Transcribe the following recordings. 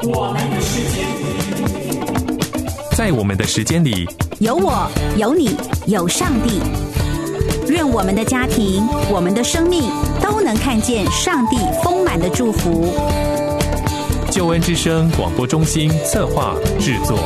我们的时间， 在我们的时间里， 有我，有你，有上帝。愿我们的家庭，我们的生命都能看见上帝丰满的祝福。 救恩之声广播中心策划制作。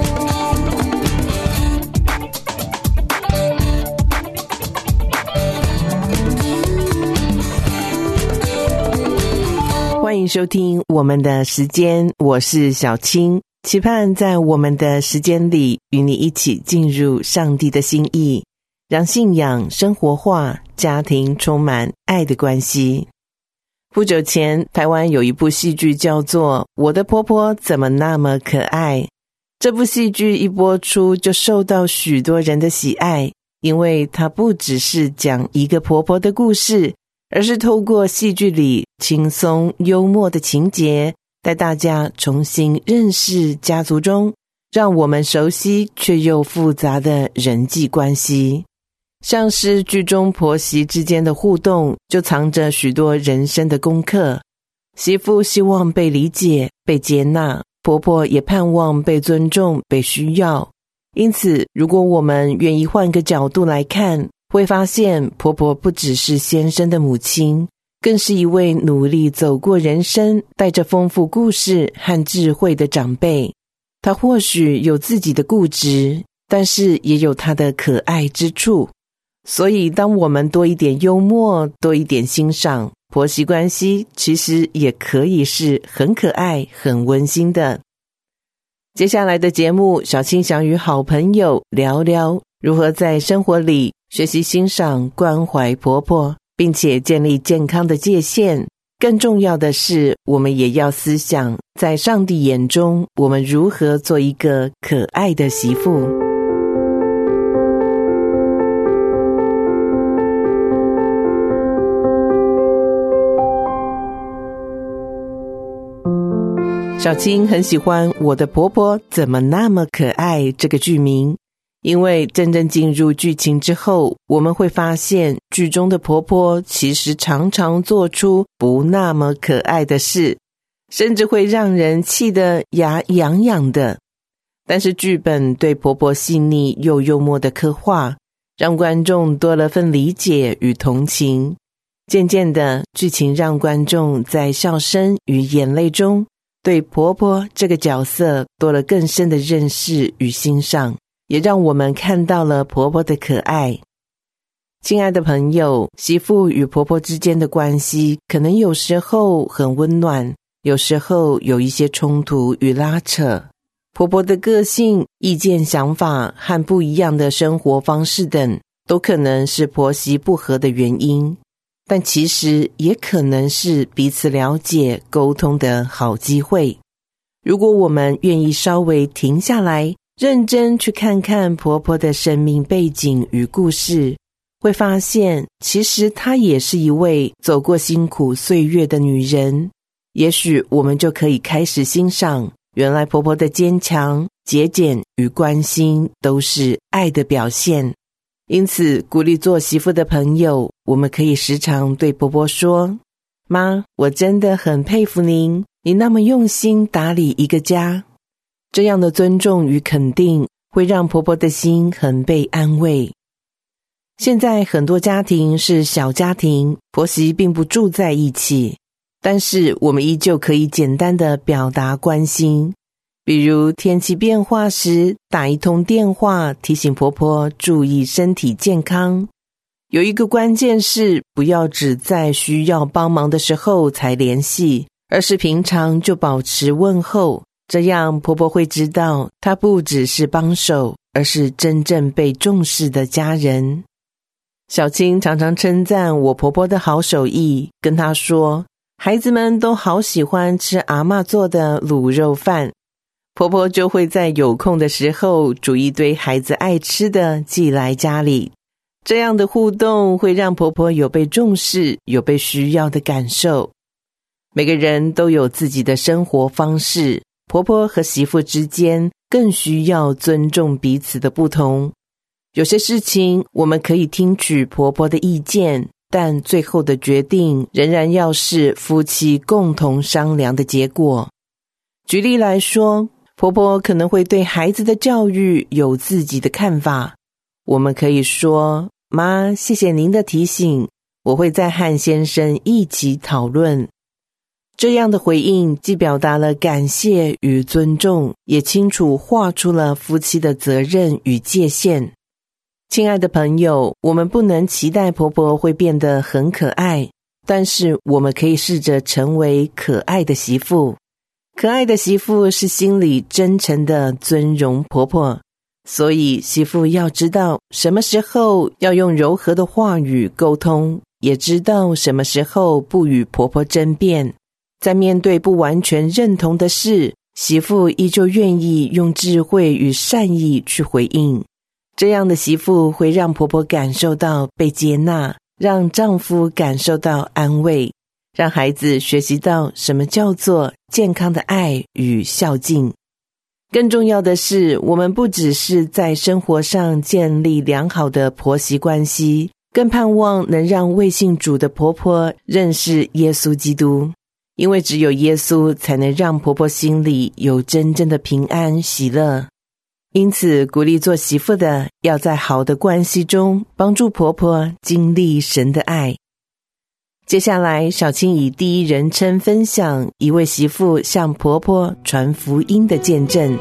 欢迎收听我们的时间，我是小青，期盼在我们的时间里与你一起进入上帝的心意，让信仰生活化，家庭充满爱的关系。不久前，台湾有一部戏剧叫做《我的婆婆怎么那么可爱》。这部戏剧一播出就受到许多人的喜爱，因为它不只是讲一个婆婆的故事，而是透过戏剧里轻松幽默的情节，带大家重新认识家族中让我们熟悉却又复杂的人际关系。像是剧中婆媳之间的互动，就藏着许多人生的功课。媳妇希望被理解、被接纳，婆婆也盼望被尊重、被需要。因此，如果我们愿意换个角度来看，会发现婆婆不只是先生的母亲，更是一位努力走过人生，带着丰富故事和智慧的长辈。她或许有自己的固执，但是也有她的可爱之处。所以当我们多一点幽默，多一点欣赏，婆媳关系其实也可以是很可爱、很温馨的。接下来的节目，小青想与好朋友聊聊如何在生活里学习欣赏、关怀婆婆，并且建立健康的界限。更重要的是，我们也要思想，在上帝眼中，我们如何做一个可爱的媳妇。小青很喜欢《我的婆婆怎么那么可爱》这个剧名，因为真正进入剧情之后，我们会发现剧中的婆婆其实常常做出不那么可爱的事，甚至会让人气得牙痒痒的。但是剧本对婆婆细腻又幽默的刻画，让观众多了份理解与同情。渐渐的，剧情让观众在笑声与眼泪中对婆婆这个角色多了更深的认识与欣赏，也让我们看到了婆婆的可爱。亲爱的朋友，媳妇与婆婆之间的关系可能有时候很温暖，有时候有一些冲突与拉扯。婆婆的个性、意见、想法和不一样的生活方式等，都可能是婆媳不和的原因。但其实也可能是彼此了解、沟通的好机会。如果我们愿意稍微停下来，认真去看看婆婆的生命背景与故事，会发现其实她也是一位走过辛苦岁月的女人。也许我们就可以开始欣赏，原来婆婆的坚强、节俭与关心都是爱的表现。因此，鼓励做媳妇的朋友，我们可以时常对婆婆说：妈，我真的很佩服您，你那么用心打理一个家。这样的尊重与肯定，会让婆婆的心很被安慰。现在很多家庭是小家庭，婆媳并不住在一起，但是我们依旧可以简单的表达关心。比如天气变化时，打一通电话提醒婆婆注意身体健康。有一个关键是，不要只在需要帮忙的时候才联系，而是平常就保持问候，这样婆婆会知道她不只是帮手，而是真正被重视的家人。小青常常称赞我婆婆的好手艺，跟她说，孩子们都好喜欢吃阿嬷做的卤肉饭。婆婆就会在有空的时候煮一堆孩子爱吃的寄来家里。这样的互动会让婆婆有被重视、有被需要的感受。每个人都有自己的生活方式，婆婆和媳妇之间更需要尊重彼此的不同。有些事情我们可以听取婆婆的意见，但最后的决定仍然要是夫妻共同商量的结果。 举例来说，婆婆可能会对孩子的教育有自己的看法。我们可以说，妈，谢谢您的提醒，我会再和先生一起讨论。这样的回应既表达了感谢与尊重，也清楚画出了夫妻的责任与界限。亲爱的朋友，我们不能期待婆婆会变得很可爱，但是我们可以试着成为可爱的媳妇。可爱的媳妇是心里真诚的尊荣婆婆，所以媳妇要知道什么时候要用柔和的话语沟通，也知道什么时候不与婆婆争辩。在面对不完全认同的事，媳妇依旧愿意用智慧与善意去回应。这样的媳妇会让婆婆感受到被接纳，让丈夫感受到安慰，让孩子学习到什么叫做健康的爱与孝敬。更重要的是，我们不只是在生活上建立良好的婆媳关系，更盼望能让未信主的婆婆认识耶稣基督。因为只有耶稣才能让婆婆心里有真正的平安喜乐。因此，鼓励做媳妇的要在好的关系中帮助婆婆经历神的爱。接下来，小青以第一人称分享一位媳妇向婆婆传福音的见证。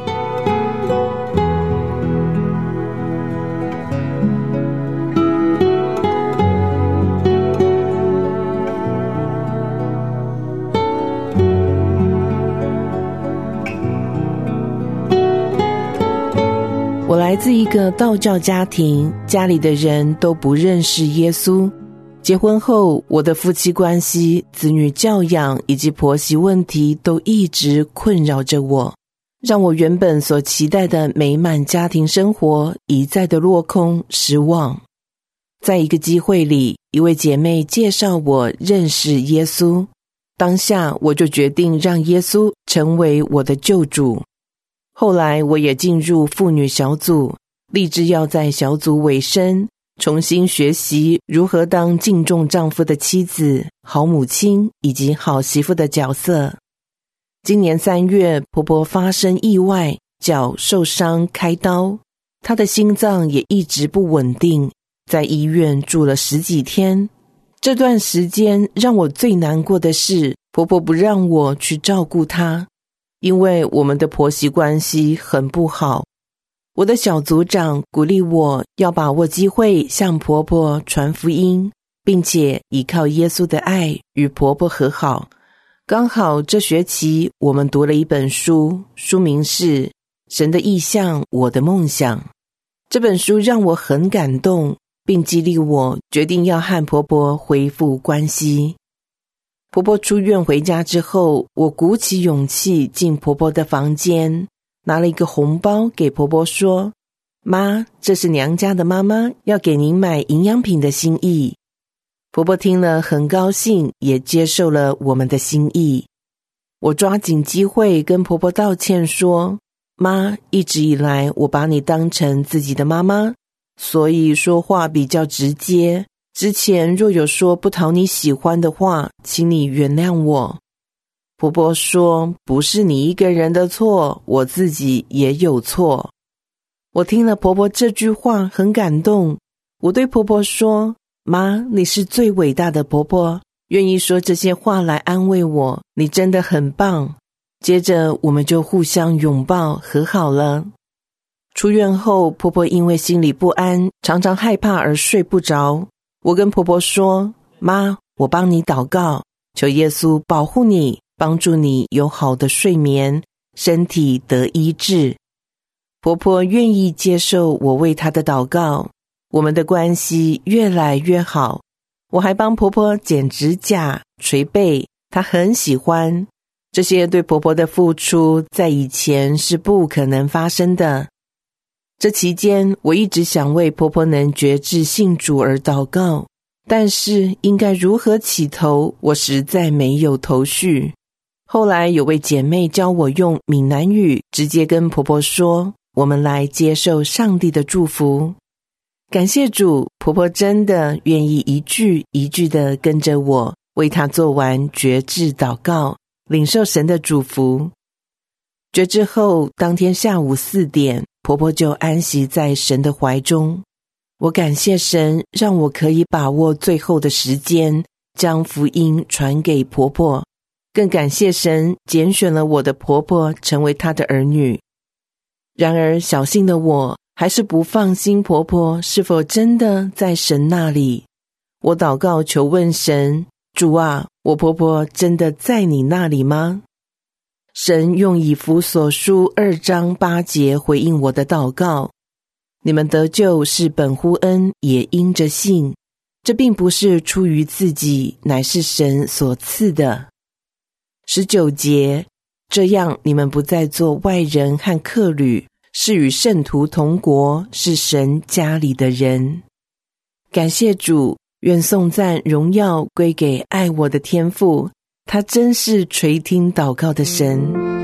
我来自一个道教家庭，家里的人都不认识耶稣。结婚后，我的夫妻关系、子女教养以及婆媳问题都一直困扰着我，让我原本所期待的美满家庭生活一再的落空失望。在一个机会里，一位姐妹介绍我认识耶稣，当下我就决定让耶稣成为我的救主。后来我也进入妇女小组，立志要在小组尾声重新学习如何当敬重丈夫的妻子、好母亲以及好媳妇的角色。今年3月，婆婆发生意外，脚受伤开刀，她的心脏也一直不稳定，在医院住了10几天。这段时间让我最难过的是，婆婆不让我去照顾她，因为我们的婆媳关系很不好。我的小组长鼓励我要把握机会向婆婆传福音，并且依靠耶稣的爱与婆婆和好。刚好这学期我们读了一本书，书名是《神的意象，我的梦想》。这本书让我很感动，并激励我决定要和婆婆恢复关系。婆婆出院回家之后，我鼓起勇气进婆婆的房间，拿了一个红包给婆婆说：妈，这是娘家的妈妈要给您买营养品的心意。婆婆听了很高兴，也接受了我们的心意。我抓紧机会跟婆婆道歉说：妈，一直以来我把你当成自己的妈妈，所以说话比较直接。之前若有说不讨你喜欢的话，请你原谅我。婆婆说：不是你一个人的错，我自己也有错。我听了婆婆这句话很感动，我对婆婆说：妈，你是最伟大的婆婆，愿意说这些话来安慰我，你真的很棒。接着我们就互相拥抱和好了。出院后，婆婆因为心里不安，常常害怕而睡不着。我跟婆婆说：妈，我帮你祷告，求耶稣保护你，帮助你有好的睡眠，身体得医治。婆婆愿意接受我为她的祷告，我们的关系越来越好。我还帮婆婆剪指甲、捶背，她很喜欢。这些对婆婆的付出，在以前是不可能发生的。这期间，我一直想为婆婆能决志信主而祷告，但是应该如何起头，我实在没有头绪。后来有位姐妹教我用闽南语直接跟婆婆说：我们来接受上帝的祝福。感谢主，婆婆真的愿意一句一句的跟着我，为她做完决志祷告，领受神的祝福。 觉知后，当天下午4点，婆婆就安息在神的怀中。我感谢神，让我可以把握最后的时间，将福音传给婆婆。更感谢神拣选了我的婆婆成为她的儿女。然而小心的我还是不放心婆婆是否真的在神那里。我祷告求问神，主啊，我婆婆真的在你那里吗？神用以弗所书2章8节回应我的祷告，你们得救是本乎恩，也因着信，这并不是出于自己，乃是神所赐的。19节，这样你们不再做外人和客旅，是与圣徒同国，是神家里的人。感谢主，愿颂赞荣耀归给爱我的天父，他真是垂听祷告的神。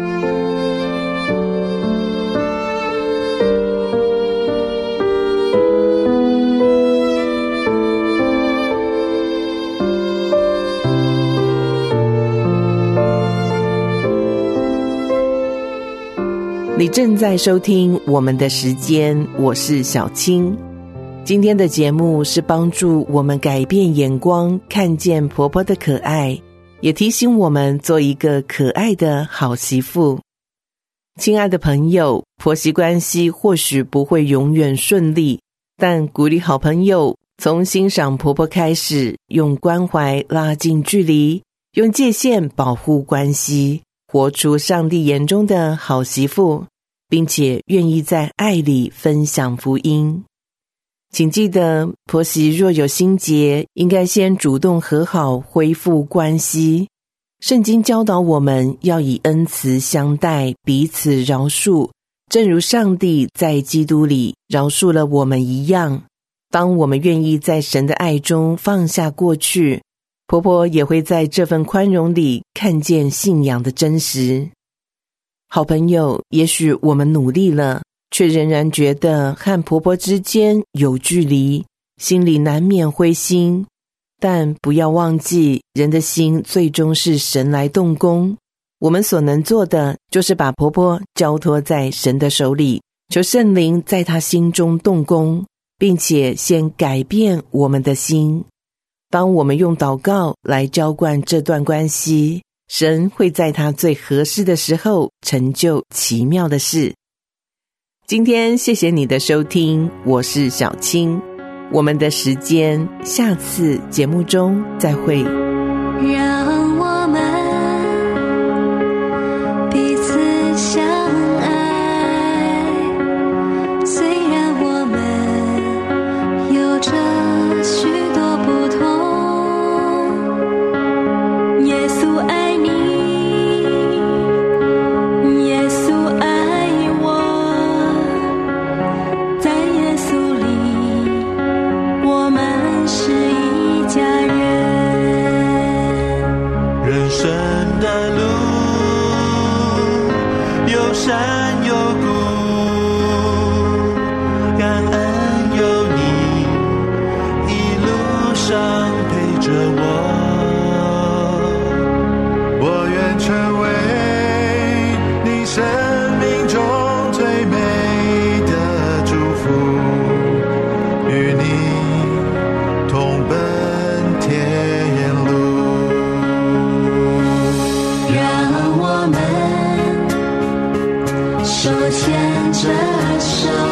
你正在收听我们的时间，我是小青。今天的节目是帮助我们改变眼光，看见婆婆的可爱，也提醒我们做一个可爱的好媳妇。亲爱的朋友，婆媳关系或许不会永远顺利，但鼓励好朋友从欣赏婆婆开始，用关怀拉近距离，用界限保护关系，活出上帝眼中的好媳妇，并且愿意在爱里分享福音。请记得，婆媳若有心结，应该先主动和好，恢复关系。圣经教导我们要以恩慈相待，彼此饶恕，正如上帝在基督里饶恕了我们一样。当我们愿意在神的爱中放下过去，婆婆也会在这份宽容里看见信仰的真实。好朋友，也许我们努力了，却仍然觉得和婆婆之间有距离，心里难免灰心。但不要忘记，人的心最终是神来动工。我们所能做的，就是把婆婆交托在神的手里，求圣灵在她心中动工，并且先改变我们的心。当我们用祷告来浇灌这段关系，神会在他最合适的时候成就奇妙的事。今天谢谢你的收听，我是小青，我们的时间下次节目中再会。 让我们彼此相爱，虽然我们有着许多不同，耶稣爱你，耶稣爱我，在耶稣里我们是一家人。 人生的路有山有谷，感恩有你一路上陪着我，我愿成为你生命中最美的祝福，与你同奔天路。 让我们手牵着手，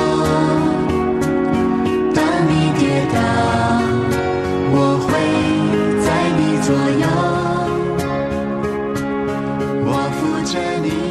当你跌倒，我会在你左右，我扶着你。